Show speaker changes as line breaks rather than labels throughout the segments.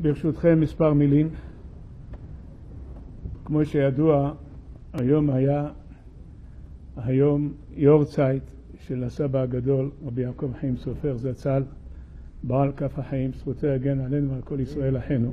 ברשותכם מספר מילים. כמו שידוע, היום היה יורצייט של הסבא הגדול רבי יעקב חיים סופר זצ"ל, בעל כף החיים, זכותו יגן עלינו ועל כל ישראל אחינו.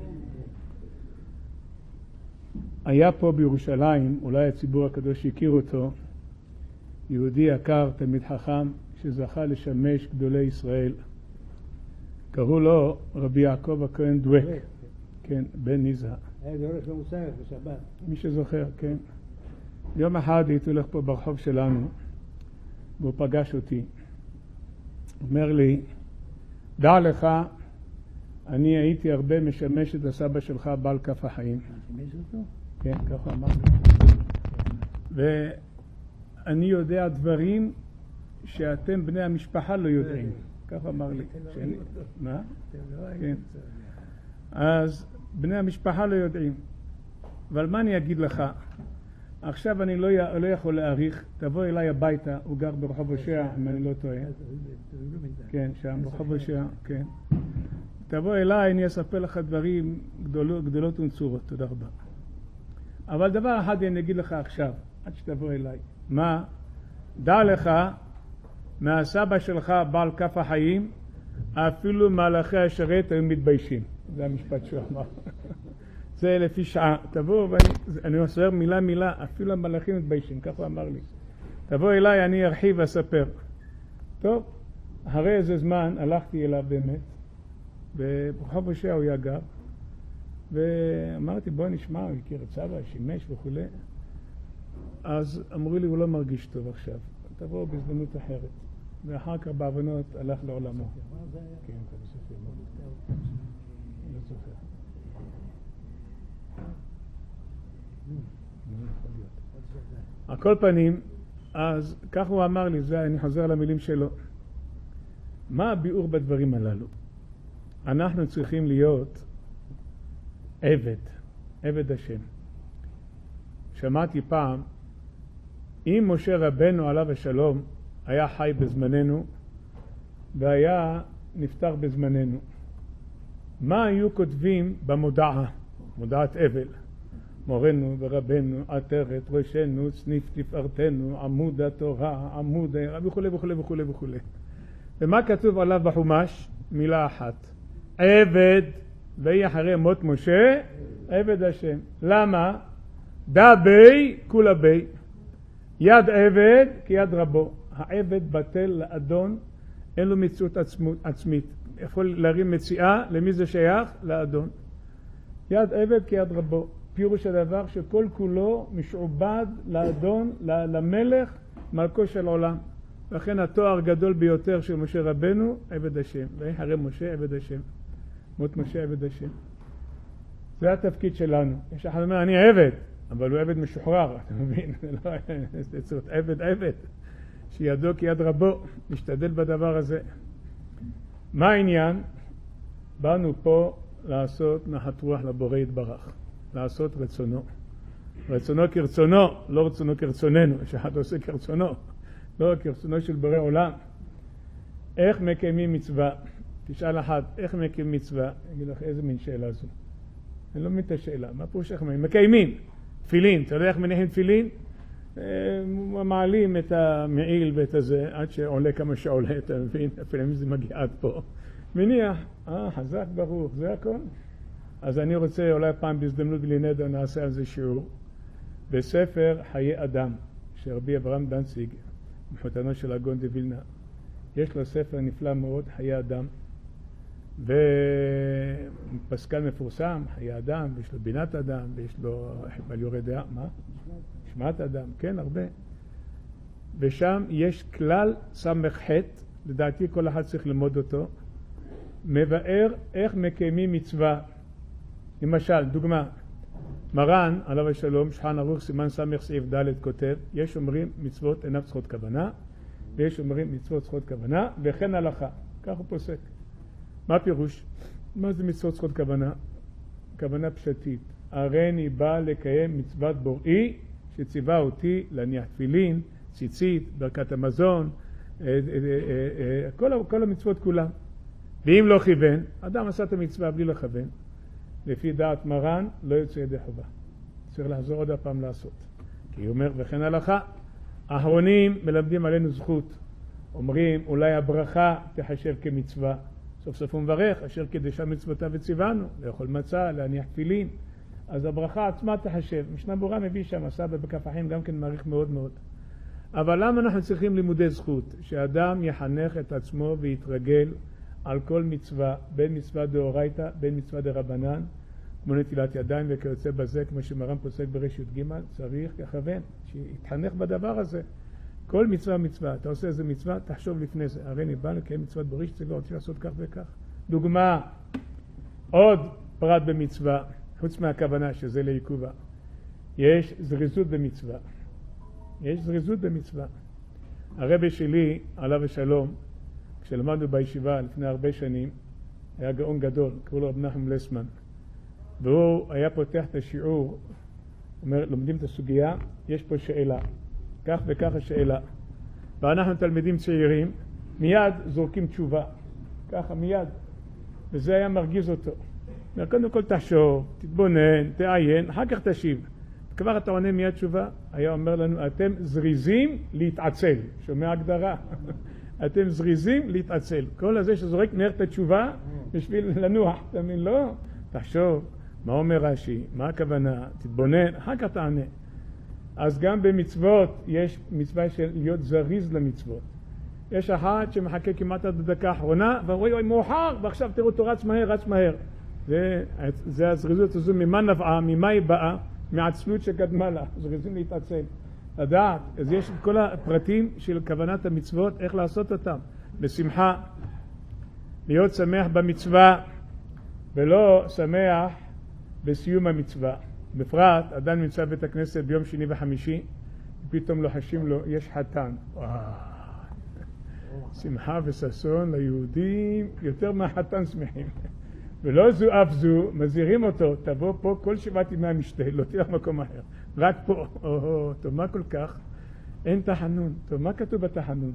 היה פה בירושלים, אולי הציבור הקדוש הכיר אותו, יהודי יקר, תלמיד חכם, שזכה לשמש גדולי ישראל. קראו לו רבי יעקב הכהן דואק, כן, בן ניזהה.
היה דורש במוסף בשבת.
מי שזוכר, כן. יום אחד הייתי הולך פה ברחוב שלנו, והוא פגש אותי. אומר לי, דע לך, אני הייתי הרבה משמש את הסבא שלך בעל כף החיים.
משמש אותו?
כן, ככה אמר לי. ואני יודע דברים שאתם בני המשפחה לא יודעים. ככה אמר לי. מה? כן. אז בני המשפחה לא יודעים. אבל מה אני אגיד לך? עכשיו אני לא יכול להעריך, תבוא אליי הביתה, הוא גר ברחוב הושע, אם אני לא טועה. כן, שם, ברחוב הושע, כן. תבוא אליי, אני אספר לך דברים גדולות ונצורות, תודה רבה. אבל דבר אחד אני אגיד לך עכשיו, עד שתבוא אליי. מה? דע לך, מהסבא שלך בעל כף החיים, אפילו מלאכי השרת היו מתביישים. זה המשפט שהוא אמר. זה לפי שעה. תבוא, ואני אספר מילה, אפילו המלאכים מתביישים, ככה אמר לי. תבוא אליי, אני ארחיב ואספר. טוב, אחרי איזה זמן הלכתי אליו באמת, ברחוב הושע הוא היה גר, ואמרתי בוא נשמע, הוא הכיר את סבא, שימש וכו'. אז אמרו לי הוא לא מרגיש טוב עכשיו, תבוא בהזדמנות אחרת. ואחר כך בעוונות הלך לעולמו. כן, לא זוכר. על כל פנים, אז כך הוא אמר לי, זה אני חוזר למילים שלו. מה הביאור בדברים הללו? אנחנו צריכים להיות עבד השם. שמעתי פעם, אם משה רבנו עליו השלום היה חי בזמננו והיה נפטר בזמננו, מה היו כותבים במודעה? מודעת אבל. מורנו ורבנו, עטרת ראשנו, סניף תפארתנו, עמוד התורה, עמוד וכו' וכו' וכו' וכו'. ומה כתוב עליו בחומש? מילה אחת. עבד, ויהי אחרי מות משה, עבד השם. למה? דא בי, כולה בי. יד עבד כיד רבו. העבד בטל לאדון, אין לו מציאות עצמית. יכול להרים מציאה, למי זה שייך? לאדון. יד עבד כיד רבו. פירוש הדבר שכל כולו משועבד לאדון, למלך, מלכו של עולם. לכן התואר גדול ביותר של משה רבנו, עבד השם. ויהי אחרי משה, עבד השם. מות משה, עבד השם. זה התפקיד שלנו. יש אחד אומר, אני עבד, אבל הוא עבד משוחרר, אתה מבין? זה לא עבד. שידו כיד רבו, נשתדל בדבר הזה. מה העניין? באנו פה לעשות נחת רוח לבורא יתברך. לעשות רצונו. רצונו כרצונו, לא רצונו כרצוננו, שאחד עושה כרצונו, לא כרצונו של בורא עולם. איך מקיימים מצווה? תשאל אחד, איך מקיימים מצווה? אני אגיד לך, איזה מין שאלה זו? אני לא מבין את השאלה, מה פירוש איך מקיימים? תפילין, אתה יודע איך מניחים תפילין? מעלים את המעיל ואת הזה, עד שעולה כמה שעולה, אתה מבין? אפילו אם זה מגיע עד פה. מניח, חזק ברוך, זה הכל. אז אני רוצה אולי פעם בהזדמנות בלי נדר נעשה על זה שיעור. בספר חיי אדם, שרבי אברהם דנציג, מחותנו של הגאון דווילנה, יש לו ספר נפלא מאוד, חיי אדם, ופסקל מפורסם, חיי אדם, ויש לו בינת אדם, ויש לו על יורד דעה, מה? נשמת אדם, כן, הרבה. ושם יש כלל סמך חטא, לדעתי כל אחד צריך ללמוד אותו, מבאר איך מקיימים מצווה. למשל, דוגמה, מרן, עליו השלום, שולחן ערוך, סימן סמך סעיף ד' כותב, יש אומרים מצוות אינן צריכות כוונה, ויש אומרים מצוות צריכות כוונה, וכן הלכה. כך הוא פוסק. מה פירוש? מה זה מצוות צריכות כוונה? כוונה פשטית. הריני בא לקיים מצוות בוראי, שציווה אותי להניח תפילין, ציצית, ברכת המזון, כל המצוות כולם. ואם לא כיוון, אדם עשה את המצווה בלי לכוון, לפי דעת מרן לא יוצא ידי חובה. צריך לחזור עוד הפעם לעשות. כי הוא אומר, וכן הלכה, האחרונים מלמדים עלינו זכות. אומרים, אולי הברכה תחשב כמצווה. סוף סוף הוא מברך, אשר קדשה מצוותיו וציוונו, לאכול מצה, להניח תפילין. אז הברכה עצמה תחשב. משנה ברורה מביא שם, הסבא בכף החיים גם כן מעריך מאוד מאוד. אבל למה אנחנו צריכים לימודי זכות? שאדם יחנך את עצמו ויתרגל על כל מצווה, בין מצווה דאורייתא, בין מצווה דרבנן, כמו נטילת ידיים וכיוצא בזה, כמו שמרן פוסק ברשות ג', צריך לכוון, שיתחנך בדבר הזה. כל מצווה מצווה, אתה עושה איזה מצווה, תחשוב לפני זה. הרי אני בא לקיים מצוות בראשית, ציווה, רוצה לעשות כך וכך. דוגמה, עוד פרט במצווה, חוץ מהכוונה שזה לעיכובה. יש זריזות במצווה. יש זריזות במצווה. הרבי שלי, עליו השלום, כשלמדנו בישיבה לפני הרבה שנים, היה גאון גדול, קראו לו רב נחום לסמן. והוא היה פותח את השיעור, אומר, לומדים את הסוגיה, יש פה שאלה. כך וכך השאלה. ואנחנו תלמידים צעירים, מיד זורקים תשובה. ככה מיד. וזה היה מרגיז אותו. קודם כל תחשוב, תתבונן, תעיין, אחר כך תשיב. כבר אתה עונה מיד תשובה, היה אומר לנו, אתם זריזים להתעצל. שומע הגדרה? אתם זריזים להתעצל. כל הזה שזורק מהר את התשובה, בשביל לנוח. אתה מבין? לא. תחשוב, מה אומר רש"י? מה הכוונה? תתבונן, אחר כך תענה. אז גם במצוות יש מצווה של להיות זריז למצוות. יש אחד שמחכה כמעט עד הדקה האחרונה, ואומרים, מאוחר, ועכשיו תראו אותו רץ מהר, רץ מהר. זה הזריזות הזו, ממה נבעה, ממה היא באה? מעצלות שקדמה לה, זריזים להתעצל. לדעת, אז יש את כל הפרטים של כוונת המצוות, איך לעשות אותם. בשמחה, להיות שמח במצווה, ולא שמח בסיום המצווה. בפרט, אדם נמצא בית הכנסת ביום שני וחמישי, פתאום לוחשים לו, יש חתן. שמחה וששון ליהודים, יותר מהחתן שמחים. ולא זו אף זו, מזהירים אותו, תבוא פה כל שבעת ימי המשתה, לא תלך מקום אחר. רק פה, טוב, מה כל כך? אין תחנון. טוב, מה כתוב בתחנון?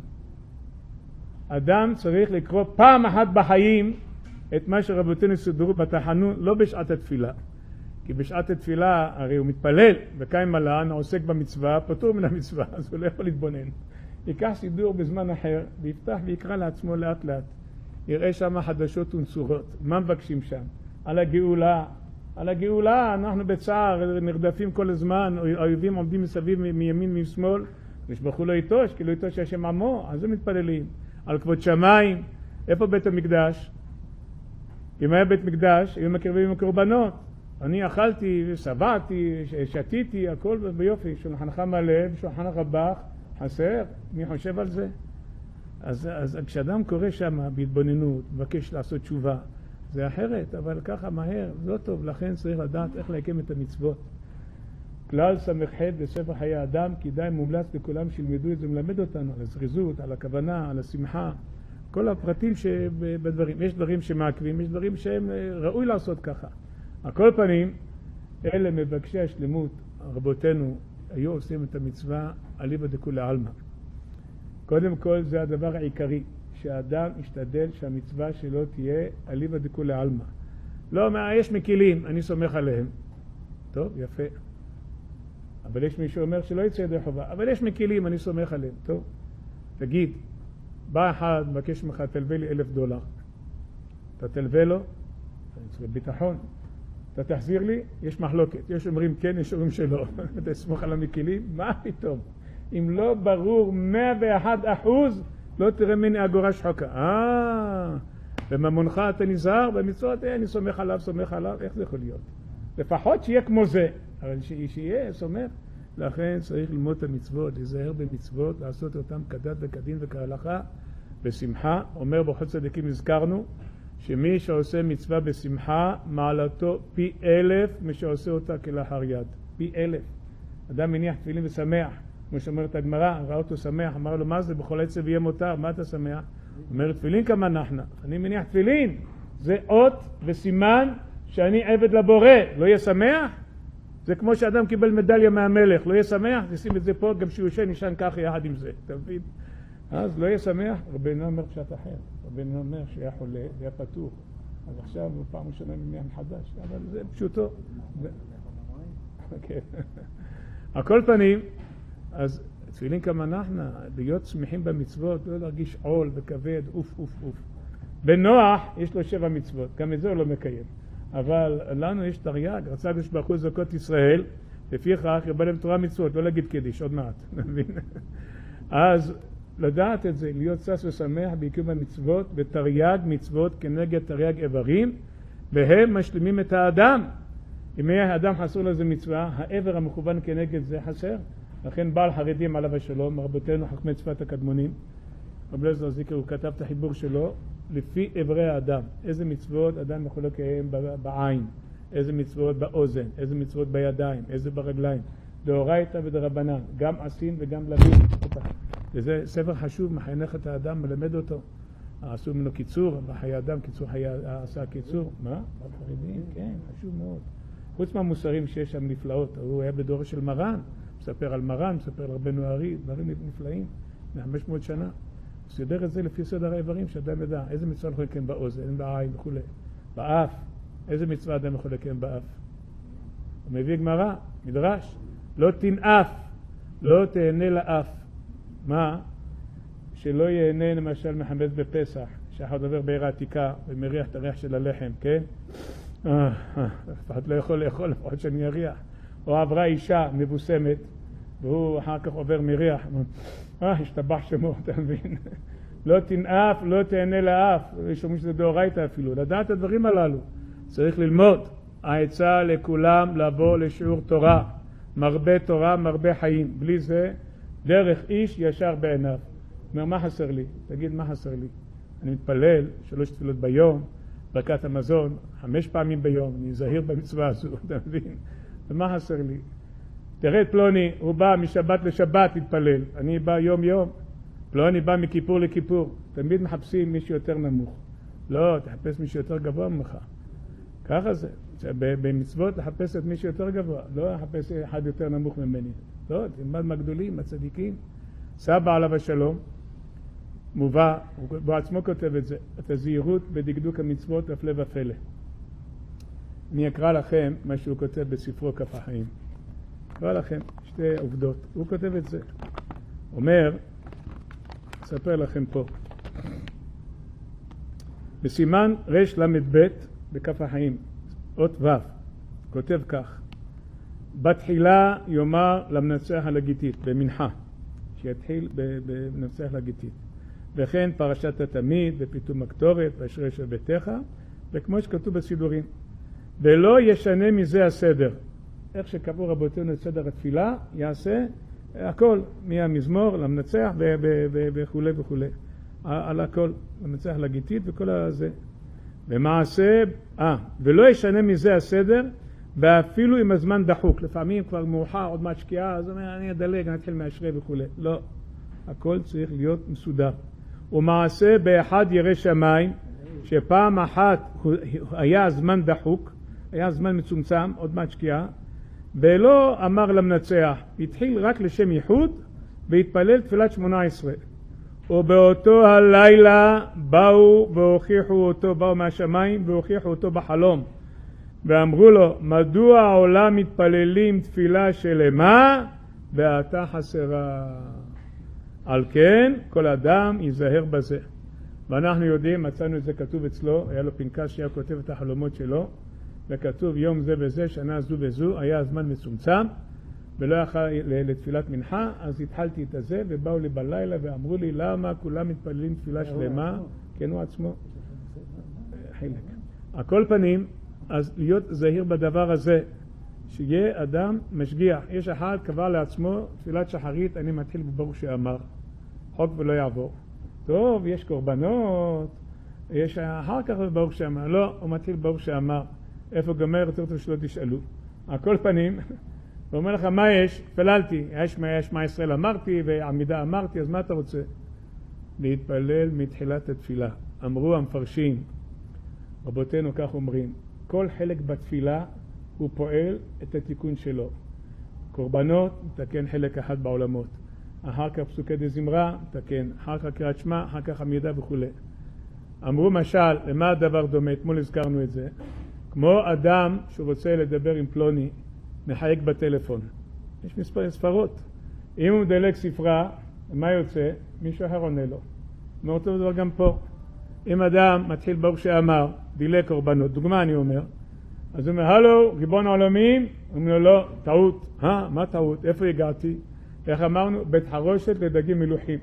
אדם צריך לקרוא פעם אחת בחיים את מה שרבותינו סידרו בתחנון, לא בשעת התפילה. כי בשעת התפילה הרי הוא מתפלל, וקיים מלאן, העוסק במצווה, פטור מן המצווה, אז הוא לא יכול להתבונן. ייקח סידור בזמן אחר, ויפתח ויקרא לעצמו לאט לאט. יראה שם חדשות ונצורות. מה מבקשים שם? על הגאולה. על הגאולה, אנחנו בצער, נרדפים כל הזמן, האויבים עומדים מסביב מימין משמאל, ושבחו לו איתוש, כי לא איתוש השם עמו, אז הם מתפללים. על כבוד שמיים, איפה בית המקדש? אם היה בית מקדש, היו מקרבים עם הקורבנות. אני אכלתי, שבעתי, שתיתי, הכל ביופי, שולחנך מלא, שולחן רבך, חסר, מי חושב על זה? אז כשאדם קורא שם בהתבוננות, מבקש לעשות תשובה, זה אחרת, אבל ככה מהר, לא טוב, לכן צריך לדעת איך להקים את המצוות. כלל ס"ח בספר חיי אדם, כדאי מומלץ לכולם שילמדו את זה, מלמד אותנו על הזריזות, על הכוונה, על השמחה, כל הפרטים שבדברים. יש דברים שמעכבים, יש דברים שהם ראוי לעשות ככה. על כל פנים, אלה מבקשי השלמות, רבותינו, היו עושים את המצווה אליבא דכולי עלמא. קודם כל זה הדבר העיקרי, שהאדם ישתדל שהמצווה שלו תהיה אליבא דכולי עלמא. לא, יש מקילים, אני סומך עליהם. טוב, יפה. אבל יש מי שאומר שלא יצא ידי חובה. אבל יש מקילים, אני סומך עליהם. טוב, תגיד, בא אחד, מבקש ממך, תלווה לי $1,000. אתה תלווה לו, אני צריך ביטחון. אתה תחזיר לי, יש מחלוקת. יש אומרים כן, יש אומרים שלא. אתה תסמוך על המקילים? מה פתאום? אם לא ברור 101%, לא תראה מיני אגורה שחוקה. בממונך אתה נזהר, במצוות אני סומך עליו, איך זה יכול להיות? לפחות שיהיה כמו זה, אבל שיהיה סומך. לכן צריך ללמוד את המצוות, להיזהר במצוות, לעשות אותם כדת וכדין וכהלכה, בשמחה. אומר בכל צדיקים הזכרנו, שמי שעושה מצווה בשמחה, מעלתו פי 1,000 משעושה אותה כלאחר יד. פי 1,000. אדם מניח תפילין ושמח. כמו שאומרת הגמרא, ראה אותו שמח, אמר לו, מה זה? בכל עצב יהיה מותר, מה אתה שמח? אומר, תפילין כמה נחנה. אני מניח תפילין. זה אות וסימן שאני עבד לבורא. לא יהיה שמח? זה כמו שאדם קיבל מדליה מהמלך. לא יהיה שמח? נשים את זה פה, גם שהוא ישן, נשען ככה יחד עם זה. אתה מבין? אז לא יהיה שמח? רבנו אומר פשט אחר. רבנו אומר שהיה חולה, היה פתור. אז עכשיו הוא פעם ראשונה נהיה מחדש, אבל זה פשוטו. על כל פנים, אז תפילין כמנחנו, להיות שמחים במצוות, לא להרגיש עול וכבד, אוף. בנוח יש לו 7 מצוות, גם את זה הוא לא מקיים. אבל לנו יש תרי"ג, רצה הקדוש ברוך הוא זכות ישראל, לפיכך ירבה להם תורה מצוות, לא להגיד קדיש, עוד מעט, נבין? אז לדעת את זה, להיות שש ושמח בקיום המצוות, ותרי"ג מצוות כנגד תרי"ג איברים, והם משלימים את האדם. אם היה האדם חסר לזה מצווה, העבר המכוון כנגד זה חסר. לכן בעל חרדים עליו השלום, רבותינו חכמי צפת הקדמונים, רבי אליעזר זיקר, הוא כתב את החיבור שלו לפי איברי האדם. איזה מצוות אדם יכול לקיים בעין, איזה מצוות באוזן, איזה מצוות בידיים, איזה ברגליים. דאורייתא ודרבנן, גם עשין וגם לווין. וזה ספר חשוב, מחנך את האדם, מלמד אותו. עשו ממנו קיצור, בחיי אדם, קיצור חיי עשה קיצור. מה? בעל חרדים? כן, חשוב מאוד. חוץ מהמוסרים שיש שם נפלאות, הוא היה בדור של מרן, מספר על מרן, מספר על רבנו הארי, דברים נפלאים, 500 שנה. הוא סידר את זה לפי סדר האיברים, שאדם ידע איזה מצווה יכול לקיים באוזן, בעין וכו'. באף, איזה מצווה אדם יכול לקיים באף? הוא מביא גמרא, מדרש, לא תנאף, לא תהנה לאף. מה? שלא יהנה למשל מחמץ בפסח, שאחד עובר בעיר העתיקה ומריח את הריח של הלחם, כן? לפחות לא יכול לאכול, לפחות שאני יריח. או עברה אישה מבוסמת, והוא אחר כך עובר מריח. השתבח שמו, אתה מבין? לא תנאף, לא תהנה לאף. יש אומרים שזה דאורייתא אפילו. לדעת את הדברים הללו. צריך ללמוד. העצה לכולם לבוא לשיעור תורה. מרבה תורה, מרבה חיים. בלי זה, דרך איש ישר בעיניו. אומר, מה חסר לי? תגיד, מה חסר לי? אני מתפלל 3 תפילות ביום, ברכת המזון, 5 פעמים ביום, אני זהיר במצווה הזו, אתה מבין? ומה חסר לי? תראה את פלוני, הוא בא משבת לשבת להתפלל, אני בא יום יום, פלוני בא מכיפור לכיפור, תמיד מחפשים מישהו יותר נמוך. לא, תחפש מישהו יותר גבוה ממך. ככה זה, במצוות לחפש את מישהו יותר גבוה, לא לחפש אחד יותר נמוך ממני. לא, תלמד מהגדולים, הצדיקים. סבא עליו השלום, מובא, הוא בעצמו כותב את זה, את הזהירות בדקדוק המצוות הפלא ופלא. אני אקרא לכם מה שהוא כותב בספרו כף החיים. אקרא לכם 2 עובדות. הוא כותב את זה. אומר, אספר לכם פה. בסימן רש למד בכף החיים, אות ו', כותב כך: בתחילה יאמר למנצח הלגיטית, במנחה, שיתחיל במנצח לגיטית. וכן פרשת התמיד, בפיתום הקטורת, באשרי של ביתך, וכמו שכתוב בסידורים. ולא ישנה מזה הסדר. איך שקבעו רבותינו את סדר התפילה, יעשה הכל, מהמזמור למנצח וכו' וכו'. על הכל, למנצח לגיטית וכל הזה. ומעשה, ולא ישנה מזה הסדר, ואפילו עם הזמן דחוק. לפעמים כבר מאוחר, עוד מעט שקיעה, אז אני אדלג, אני אתחיל מהאשרי וכו'. לא, הכל צריך להיות מסודר. ומעשה באחד ירא שמיים, שפעם אחת היה זמן דחוק, היה זמן מצומצם, עוד מעט שקיעה, ולא אמר למנצח, התחיל רק לשם ייחוד, והתפלל תפילת 18. ובאותו הלילה באו והוכיחו אותו, באו מהשמיים והוכיחו אותו בחלום. ואמרו לו, מדוע העולם מתפללים תפילה שלמה, ואתה חסרה? על כן, כל אדם ייזהר בזה. ואנחנו יודעים, מצאנו את זה כתוב אצלו, היה לו פנקס שהיה כותב את החלומות שלו, וכתוב יום זה וזה, שנה זו וזו, היה הזמן מצומצם, ולא יכל לתפילת מנחה, אז התחלתי את הזה, ובאו לי בלילה ואמרו לי, למה כולם מתפללים תפילה שלמה? כן, הוא עצמו. חילק. על כל פנים, אז להיות זהיר בדבר הזה, שיהיה אדם משגיח. יש אחד קבע לעצמו תפילת שחרית, אני מתחיל בברוך שאמר, חוק ולא יעבור. טוב, יש קורבנות, יש אחר כך בברוך שאמר, לא, הוא מתחיל בברוך שאמר, איפה גמר, יותר שלא תשאלו. על כל פנים, הוא אומר לך, מה יש? פללתי, יש מה ישראל אמרתי, ועמידה אמרתי, אז מה אתה רוצה? להתפלל מתחילת התפילה. אמרו המפרשים, רבותינו כך אומרים, כל חלק בתפילה הוא פועל את התיקון שלו. קורבנות, מתקן חלק אחד בעולמות. אחר כך פסוקי דזמרה, מתקן. אחר כך קריאת שמע, אחר כך עמידה וכו'. אמרו משל, למה הדבר דומה? אתמול הזכרנו את זה. כמו אדם שרוצה לדבר עם פלוני, מחייק בטלפון. יש מספר ספרות. אם הוא מדלק ספרה, מה יוצא? מישהו אחר עונה לו. מאותו דבר גם פה. אם אדם מתחיל ברוך שאמר, דילק קורבנות, דוגמה אני אומר, אז הוא אומר, הלו, ריבון העולמים? הוא אומר לו, לא, טעות. מה טעות? איפה הגעתי? איך אמרנו? בית חרושת לדגים מלוחים.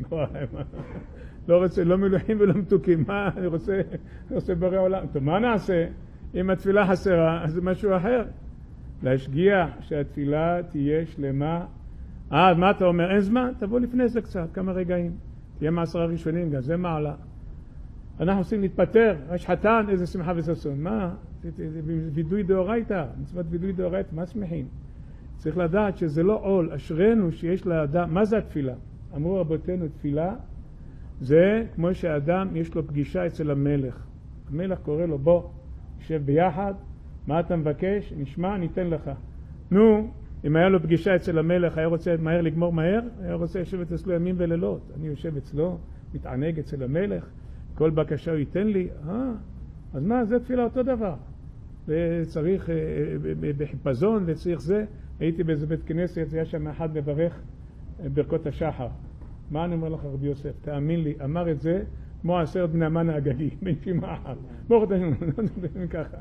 לא רוצה, לא מלוחים ולא מתוקים. מה? אני רוצה בורא עולם. טוב, מה נעשה? אם התפילה חסרה, אז זה משהו אחר. להשגיח שהתפילה תהיה שלמה. מה אתה אומר? אין זמן? תבוא לפני זה קצת, כמה רגעים. תהיה מעשרה ראשונים, גם זה מעלה. אנחנו עושים להתפטר, יש חתן, איזה שמחה וששון. מה? זה וידוי דאורייתא, מצוות וידוי דאורייתא, מה שמחים? צריך לדעת שזה לא עול, אשרנו שיש לאדם, מה זה התפילה? אמרו רבותינו, תפילה זה כמו שהאדם יש לו פגישה אצל המלך. המלך קורא לו, בוא, יושב ביחד, מה אתה מבקש? נשמע, ניתן לך. נו, אם היה לו פגישה אצל המלך, היה רוצה מהר לגמור מהר, היה רוצה לשבת אצלו ימים ולילות. אני יושב אצלו, מתענג אצל המלך, כל בקשה הוא ייתן לי. אז מה, זה תפילה אותו דבר. וצריך בחיפזון וצריך זה. הייתי באיזה בית כנסת, היה שם אחד מברך ברכות השחר. מה אני אומר לך רבי יוסף? תאמין לי, אמר את זה כמו 10 בני המן האגגי, בנשימה אחת. בואו ככה.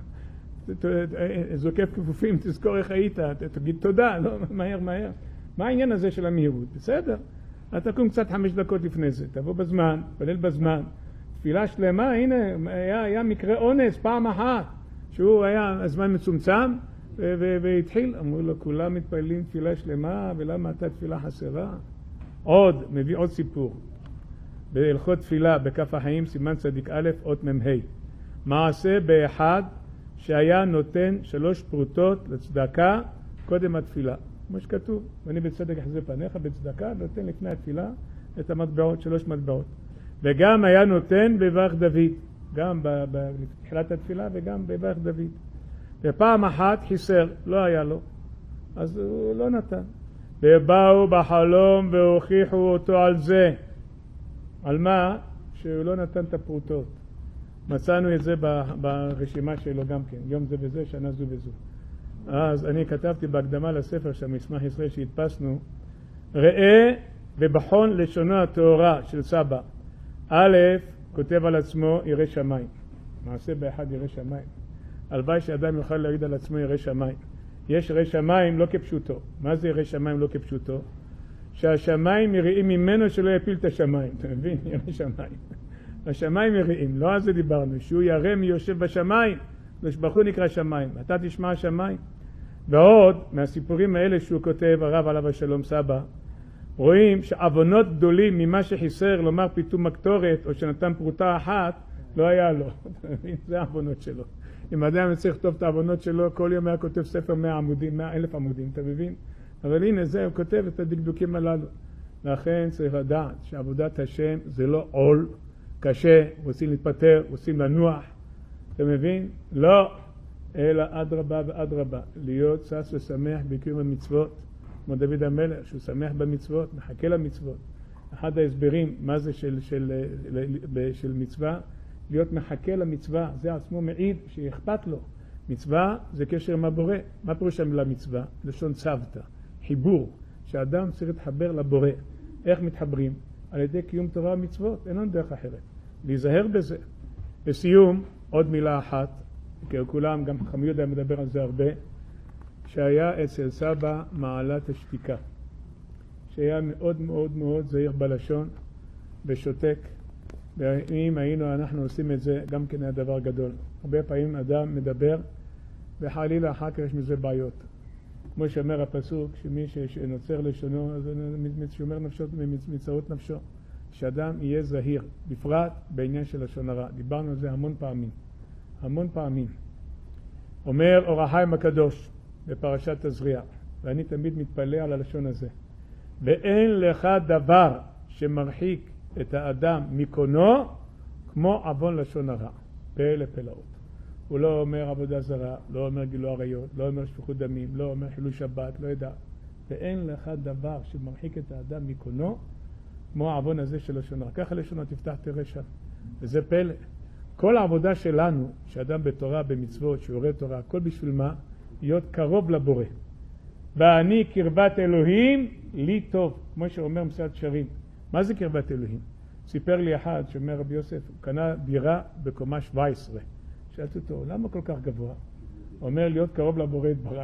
זוקף כפופים, תזכור איך היית, תגיד תודה, לא, מהר. מה העניין הזה של המהירות? בסדר, אתה תקום קצת 5 דקות לפני זה, תבוא בזמן, תפלל בזמן. תפילה שלמה, הנה, היה מקרה אונס פעם אחת, שהוא היה זמן מצומצם, והתחיל, אמרו לו, כולם מתפללים תפילה שלמה, ולמה אתה תפילה חסרה? מביא עוד סיפור. בהלכות תפילה, בכף החיים, סימן צדיק א', אות מ"ה. מעשה באחד שהיה נותן 3 פרוטות לצדקה קודם התפילה. כמו שכתוב, ואני בצדק אחזה פניך, בצדקה נותן לפני התפילה את המטבעות, 3 מטבעות. וגם היה נותן בברך דוד, גם בתחילת התפילה וגם בברך דוד. ופעם אחת חיסר, לא היה לו, אז הוא לא נתן. ובאו בחלום והוכיחו אותו על זה. על מה? שהוא לא נתן את הפרוטות. מצאנו את זה ברשימה שלו גם כן, יום זה וזה, שנה זו וזו. אז אני כתבתי בהקדמה לספר של מסמך ישראל שהדפסנו, ראה ובחון לשונו התורה של סבא. א', כותב על עצמו ירא שמיים. מעשה באחד ירא שמיים. הלוואי שאדם יוכל להגיד על עצמו ירא שמיים. יש ירא שמיים לא כפשוטו. מה זה ירא שמיים לא כפשוטו? שהשמיים יראים ממנו שלא יפיל את השמיים. אתה מבין? ירא שמיים. השמיים יראים, לא על זה דיברנו. שהוא ירא מי יושב בשמיים. לשבחו נקרא שמיים. אתה תשמע השמיים. ועוד, מהסיפורים האלה שהוא כותב, הרב עליו השלום סבא, רואים שעוונות גדולים ממה שחיסר, לומר פיתום מקטורת, או שנתן פרוטה אחת, לא היה לו. זה העוונות שלו. אם אדם צריך לכתוב את העוונות שלו, כל יום היה כותב ספר 100 עמודים, 100,000 עמודים, אתה מבין? אבל הנה זה, הוא כותב את הדקדוקים הללו. לכן צריך לדעת שעבודת השם זה לא עול, קשה, רוצים להתפטר, רוצים לנוח, אתה מבין? לא, אלא אדרבה ואדרבה, להיות שש ושמח בקיום המצוות, כמו דוד המלך, שהוא שמח במצוות, מחכה למצוות. אחד ההסברים, מה זה של מצווה? להיות מחכה למצווה, זה עצמו מעיד שאכפת לו. מצווה זה קשר עם הבורא. מה פירוש המילה מצווה? לשון צוותא, חיבור, שהאדם צריך להתחבר לבורא. איך מתחברים? על ידי קיום תורה ומצוות, אין לנו דרך אחרת. להיזהר בזה. בסיום, עוד מילה אחת, כי כולם, גם חכם יהודה מדבר על זה הרבה, שהיה אצל סבא מעלת השתיקה, שהיה מאוד מאוד מאוד זהיר בלשון, ושותק, ואם היינו אנחנו עושים את זה, גם כן היה דבר גדול. הרבה פעמים אדם מדבר, וחלילה אחר כך יש מזה בעיות. כמו שאומר הפסוק, שמי שנוצר לשונו, אז שומר נפשו מצרות נפשו. שאדם יהיה זהיר, בפרט בעניין של לשון הרע. דיברנו על זה המון פעמים. אומר אור החיים הקדוש בפרשת תזריע, ואני תמיד מתפלא על הלשון הזה. ואין לך דבר שמרחיק את האדם מקונו כמו עוון לשון הרע, פה לפלאות. הוא לא אומר עבודה זרה, לא אומר גילוי עריות, לא אומר שפיכות דמים, לא אומר חילול שבת, לא יודע. ואין לך דבר שמרחיק את האדם מקונו כמו העוון הזה של לשון הרע. ככה לשונו תפתח תראה שם. וזה פלא. כל העבודה שלנו, שאדם בתורה, במצוות, שיעורי תורה, הכל בשביל מה? להיות קרוב לבורא. ואני קרבת אלוהים, לי טוב, כמו שאומר מסעד שרים. מה זה קרבת אלוהים? סיפר לי אחד שאומר רבי יוסף, הוא קנה דירה בקומה 17. שאלתי אותו, למה כל כך גבוה? הוא אומר, להיות קרוב לבורא יתברך.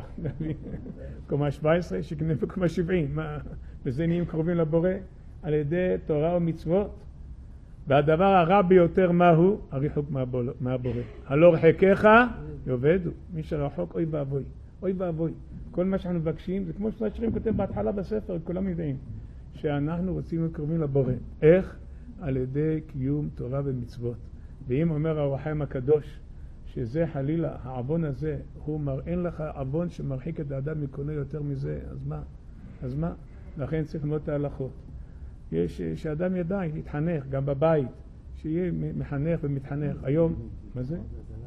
קומה 17, שקנה בקומה 70. מה? וזה נהיים קרובים לבורא על ידי תורה ומצוות. והדבר הרע ביותר מהו? הריחוק מהבורא. הלא רחקך יאבדו. מי שרחוק, אוי ואבוי. אוי ואבוי. כל מה שאנחנו מבקשים, זה כמו ששרים כותב בהתחלה בספר, כולם יודעים, שאנחנו רוצים להיות קרובים לבורא. איך? על ידי קיום תורה ומצוות. ואם אומר האור החיים הקדוש, שזה חלילה, העוון הזה, אין לך עוון שמרחיק את האדם מקונו יותר מזה, אז מה? אז מה? לכן צריך ללמוד את ההלכות. יש שאדם ידע, יתחנך, גם בבית, שיהיה מחנך ומתחנך. היום, מה זה?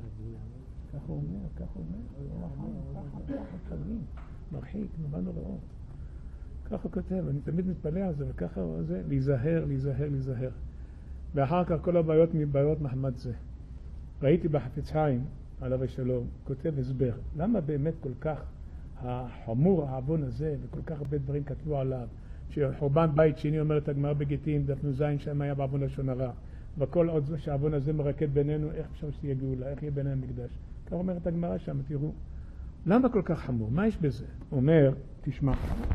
ככה הוא אומר, ככה הוא אומר, ככה מרחיק, נורא נוראות. ככה הוא כותב, אני תמיד מתפלא על זה, וככה הוא זה, להיזהר, להיזהר, להיזהר. ואחר כך כל הבעיות מבעיות מחמד זה. ראיתי בחפץ חיים, עליו השלום, כותב הסבר, למה באמת כל כך החמור העוון הזה, וכל כך הרבה דברים כתבו עליו, שחורבן בית שני אומרת הגמרא בגיטין, דף נ"ז שם היה בעוון לשון הרע, וכל עוד שהעוון הזה מרקד בינינו, איך אפשר שתהיה גאולה, איך יהיה בינינו מקדש? כך אומרת הגמרא שם, תראו, למה כל כך חמור? מה יש בזה? הוא אומר, תשמע,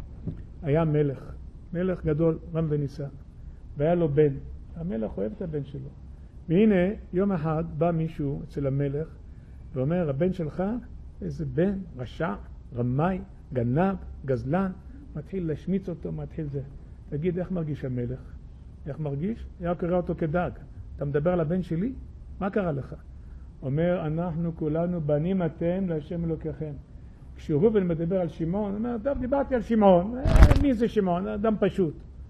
היה מלך גדול, רם ונישא, והיה לו בן, המלך אוהב את הבן שלו, והנה יום אחד בא מישהו אצל המלך ואומר, הבן שלך איזה בן, רשע, רמאי, גנב, גזלן, מתחיל להשמיץ אותו, מתחיל זה. תגיד, איך מרגיש המלך? איך מרגיש? היה קורא אותו כדג. אתה מדבר על הבן שלי? מה קרה לך? אומר, אנחנו כולנו בנים אתם להשם אלוקיכם. כשראובן מדבר על שמעון, הוא אומר, טוב, דיברתי על שמעון. מי זה שמעון? אדם פשוט.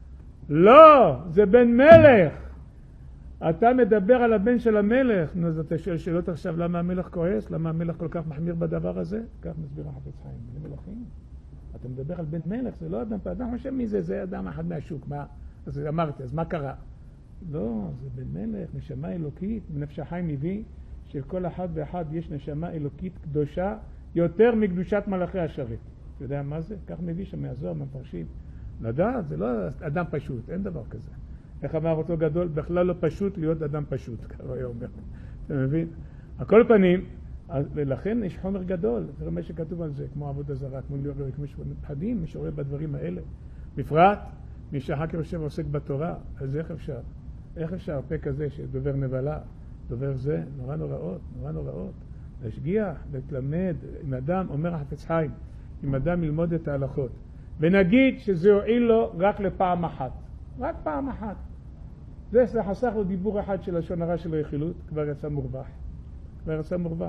לא, זה בן מלך. אתה מדבר על הבן של המלך. נו, אז אתה שואל שאלות עכשיו, למה המלך כועס? למה המלך כל כך מחמיר בדבר הזה? כך מסביר החפץ חיים. זה מלכים. אתה מדבר על בן מלך, זה לא אדם, אדם חושב מי זה? זה אדם אחד מהשוק. מה? אז אמרתי, אז מה קרה? לא, זה בן מלך, נשמה אלוקית. בנפש החיים מביא שלכל אחד ואחד יש נשמה אלוקית קדושה יותר מקדושת מלאכי השרת. אתה יודע מה זה? כך מביא שם מהזוהר, מהמפרשים. לדעת, זה לא אדם פשוט, אין דבר כזה. איך אמר אותו גדול? בכלל לא פשוט להיות אדם פשוט, ככה הוא אומר. אתה מבין? על כל פנים, ולכן יש חומר גדול, זה מה שכתוב על זה, כמו עבודה זרה, כמו פחדים, מי שרואה בדברים האלה. בפרט, מי שאחר כך יושב ועוסק בתורה, אז איך אפשר? איך אפשר פה כזה שדובר נבלה, דובר זה, נורא נוראות, נורא נוראות. להשגיח, להתלמד, עם אדם, אומר החפץ חיים, עם אדם ללמוד את ההלכות. ונגיד שזה יועיל לו רק לפעם אחת. רק פעם אחת. זה חסך לו דיבור אחד של לשון הרע של רכילות, כבר יצא מורווח. כבר יצא מורווח.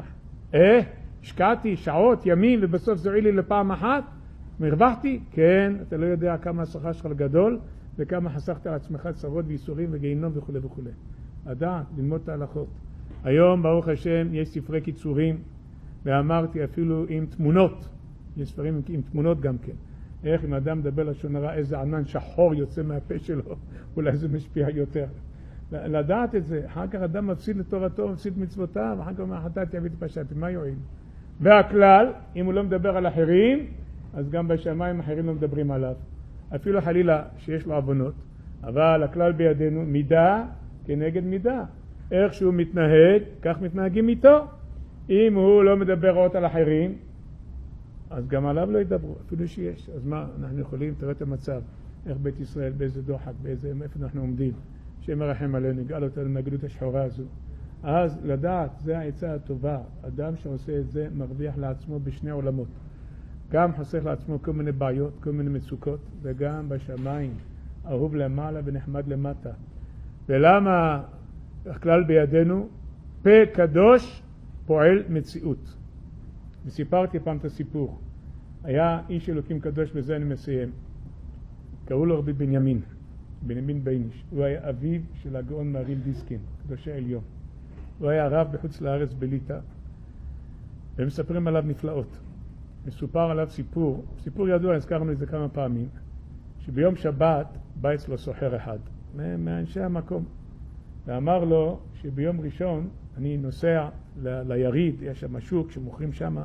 השקעתי שעות, ימים, ובסוף זה יועיל לי לפעם אחת? מרווחתי? כן, אתה לא יודע כמה השכר שלך גדול, וכמה חסכת על עצמך צרות וייסורים וגיהינום וכו' וכו'. לדעת, ללמוד את ההלכות. היום, ברוך השם, יש ספרי קיצורים, ואמרתי אפילו עם תמונות. יש ספרים עם תמונות גם כן. איך אם אדם מדבר לשון הרע, איזה ענן שחור יוצא מהפה שלו, אולי זה משפיע יותר. לדעת את זה, אחר כך אדם מפסיד לתורתו, מפסיד מצוותיו, אחר כך אומר, חטאתי אביתי פשעתי, מה יועיל? והכלל, אם הוא לא מדבר על אחרים, אז גם בשמיים אחרים לא מדברים עליו. אפילו חלילה שיש לו עוונות, אבל הכלל בידינו, מידה כנגד מידה. איך שהוא מתנהג, כך מתנהגים איתו. אם הוא לא מדבר עוד על אחרים, אז גם עליו לא ידברו, אפילו שיש. אז מה, אנחנו יכולים, תראה את המצב, איך בית ישראל, באיזה דוחק, איפה אנחנו עומדים, שמרחם עלינו, יגאל אותנו מהגלות השחורה הזו. אז לדעת, זה העצה הטובה. אדם שעושה את זה מרוויח לעצמו בשני עולמות. גם חוסך לעצמו כל מיני בעיות, כל מיני מצוקות, וגם בשמיים, אהוב למעלה ונחמד למטה. ולמה הכלל בידינו? פה קדוש פועל מציאות. וסיפרתי פעם את הסיפור. היה איש אלוקים קדוש, בזה אני מסיים. קראו לו רבי בנימין בייניש. הוא היה אביו של הגאון מהרי"ל דיסקין, קדושי עליון. הוא היה רב בחוץ לארץ בליטא, והם מספרים עליו נפלאות. מסופר עליו סיפור ידוע, הזכרנו את זה כמה פעמים, שביום שבת בא אצלו סוחר אחד, מאנשי המקום, ואמר לו שביום ראשון אני נוסע ליריד, יש שם שוק שמוכרים שם,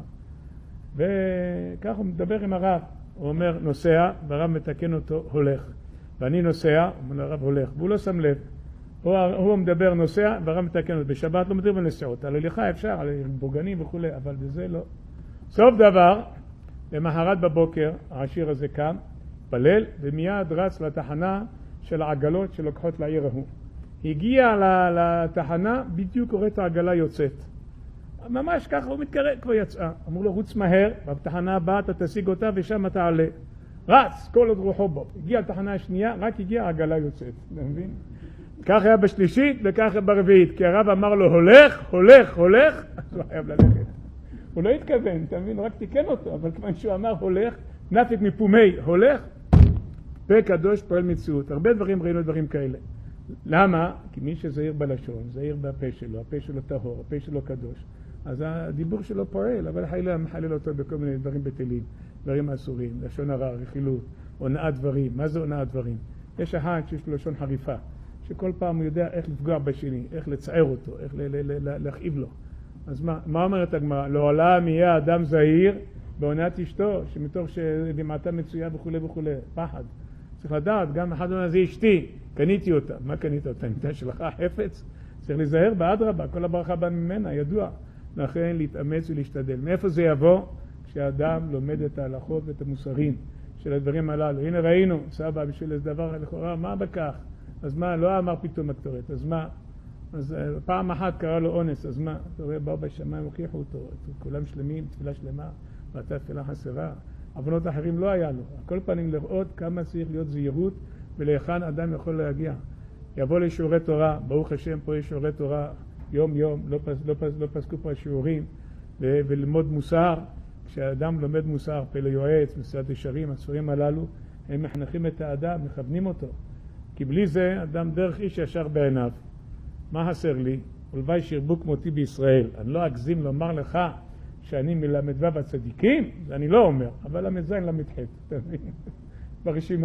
וכך הוא מדבר עם הרב. הוא אומר נוסע, והרב מתקן אותו הולך. ואני נוסע, הוא אומר הרב הולך, והוא לא שם לב. הוא מדבר נוסע, והרב מתקן אותו. בשבת לא מדבר בנסיעות, על הליכה אפשר, על בורגנים וכו', אבל בזה לא. סוף דבר, למחרת בבוקר, העשיר הזה קם, פלל, ומיד רץ לתחנה של העגלות שלוקחות לעיר ההוא. הגיע לתחנה, בדיוק רואה את העגלה יוצאת. ממש ככה הוא מתקרב, כבר יצאה. אמרו לו, רוץ מהר, בתחנה הבאה אתה תשיג אותה ושם אתה עלה. רץ, כל עוד רוחו בו. הגיע לתחנה השנייה, רק הגיע, העגלה יוצאת. אתה מבין? כך היה בשלישית וכך היה ברביעית. כי הרב אמר לו, הולך, הולך, הולך, אז הוא חייב ללכת. הוא לא התכוון, אתה מבין? רק תיקן אותו. אבל כיוון שהוא אמר הולך, נפיק מפומי, הולך, פה קדוש פועל מציאות. הרבה דברים ראינו דברים כאלה. למה? כי מי שזהיר בלשון, זהיר בפה שלו, הפה שלו טהור, הפה שלו קדוש. אז הדיבור שלו פועל, אבל חלילה מחלל אותו בכל מיני דברים בטלים, דברים אסורים, לשון הרע, רכילות, הונאת דברים. מה זה הונאת דברים? יש אחד שיש לו לשון חריפה, שכל פעם הוא יודע איך לפגוע בשני, איך לצער אותו, איך להכאיב לו. אז מה אומרת הגמרא? לעולם יהיה אדם זהיר בהונאת אשתו, שמתוך שדמעתה מצויה וכו' וכו', פחד. צריך לדעת, גם אחד אומר, זה אשתי, קניתי אותה. מה קנית אותה? ניתן שלך חפץ? צריך להיזהר באדרבה, כל הברכה באה ממנה, ידוע. לכן להתאמץ ולהשתדל. מאיפה זה יבוא? כשאדם לומד את ההלכות ואת המוסרים של הדברים הללו. הנה ראינו, סבא בשביל איזה דבר לכאורה, מה בכך? אז מה, לא אמר פתאום הקטורת, אז מה? אז פעם אחת קרא לו אונס, אז מה? אתה רואה, באו בשמיים, הוכיחו אותו, כולם שלמים, תפילה שלמה, ואתה תפילה חסרה. עוונות אחרים לא היה לו. על כל פנים לראות כמה צריך להיות זהירות ולהיכן אדם יכול להגיע. יבוא לשיעורי תורה, ברוך השם פה יש שיעורי תורה יום יום, לא פסקו פה השיעורים, וללמוד מוסר. כשאדם לומד מוסר, פלא יועץ, מסילת ישרים, הספרים הללו, הם מחנכים את האדם, מכוונים אותו. כי בלי זה אדם דרך איש ישר בעיניו. מה חסר לי? ולוואי שירבו כמותי בישראל. אני לא אגזים לומר לך שאני מלמד ו' הצדיקים, זה אני לא אומר, אבל למד זין למד ח', אתה מבין? ברשימה.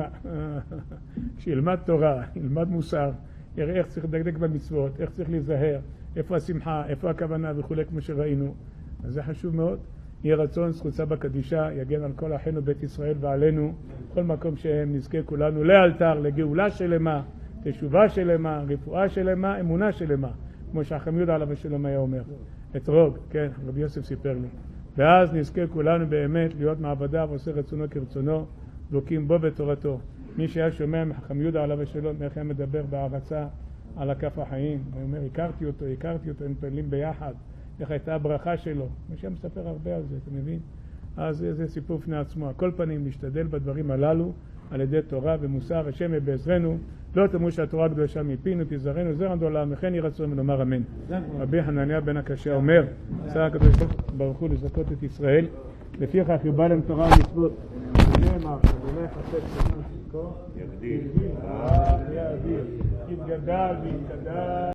שילמד תורה, ילמד מוסר, יראה איך צריך לדקדק במצוות, איך צריך להיזהר, איפה השמחה, איפה הכוונה וכו' כמו שראינו. אז זה חשוב מאוד. יהיה רצון, זכות סבא קדישה, יגן על כל אחינו בית ישראל ועלינו, בכל מקום שהם נזכה כולנו לאלתר, לגאולה שלמה, תשובה שלמה, רפואה שלמה, אמונה שלמה, כמו שהחכם יהודה עליו השלום היה אומר. אתרוג, כן, רבי יוסף סיפר לי. ואז נזכה כולנו באמת להיות מעבדיו ועושה רצונו כרצונו, דבקים בו בתורתו. מי שהיה שומע מחכם יהודה עליו השלום, איך היה מדבר בהערצה על הכף החיים, הוא אומר, הכרתי אותו, הם פעלים ביחד, איך הייתה הברכה שלו. מי שמספר הרבה על זה, אתה מבין? אז זה סיפור פני עצמו. כל פנים להשתדל בדברים הללו, על ידי תורה ומוסר, השם בעזרנו, לא תאמרו שהתורה קדושה מפינו, תזרנו זרע לעולם, וכן יהי רצון ונאמר אמן. רבי חנניה בן הקשה אומר, שר הקדוש ברוך הוא לזכות את ישראל, לפיכך ירבה להם תורה ומצוות. נאמר, אדוני חסד שנה, יגדיל, יתגדל ויתגדל.